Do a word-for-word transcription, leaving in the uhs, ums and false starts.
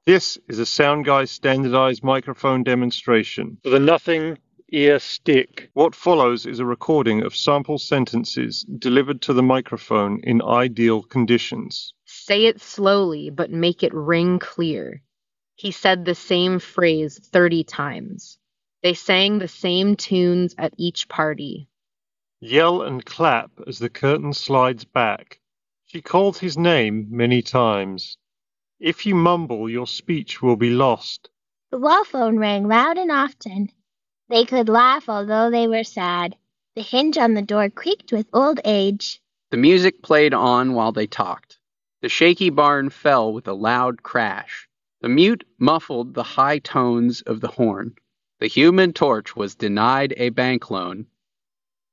This is a Sound Guy standardized microphone demonstration for the Nothing Ear Stick. What follows is a recording of sample sentences delivered to the microphone in ideal conditions. Say it slowly, but make it ring clear. He said the same phrase thirty times. They sang the same tunes at each party. Yell and clap as the curtain slides back. She called his name many times. If you mumble, your speech will be lost. The wall phone rang loud and often. They could laugh although they were sad. The hinge on the door creaked with old age. The music played on while they talked. The shaky barn fell with a loud crash. The mute muffled the high tones of the horn. The Human Torch was denied a bank loan.